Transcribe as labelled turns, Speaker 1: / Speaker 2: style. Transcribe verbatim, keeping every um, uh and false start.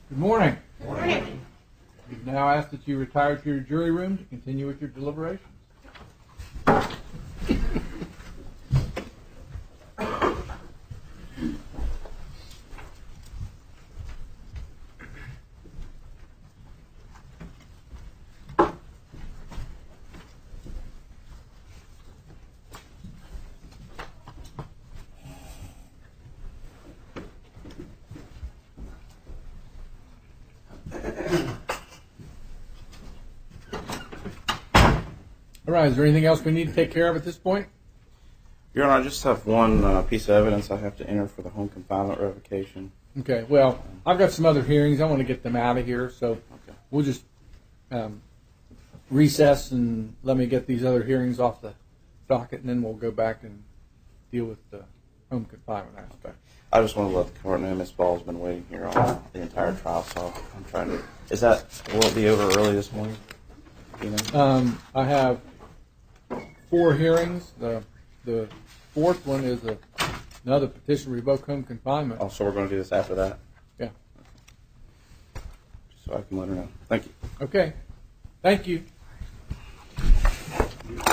Speaker 1: Good morning.
Speaker 2: Good morning.
Speaker 1: We've now asked that you retire to your jury room to continue with your deliberations. All right, is there anything else we need to take care of at this point?
Speaker 2: Your Honor, I just have one uh, piece of evidence I have to enter for the home confinement revocation.
Speaker 1: Okay, well, I've got some other hearings. I want to get them out of here, so
Speaker 2: Okay.
Speaker 1: we'll just um, recess and let me get these other hearings off the docket, and then we'll go back and deal with the home confinement aspect.
Speaker 2: Okay. I just want to let the court know Miss Ball's been waiting here all the entire trial, so I'm trying to. Is that will it be over early this morning? You know?
Speaker 1: Um, I have four hearings. The the fourth one is a, another petition to revoke home confinement.
Speaker 2: Oh, so we're going to do this after that?
Speaker 1: Yeah.
Speaker 2: Just so I can let her know. Thank you.
Speaker 1: Okay. Thank you.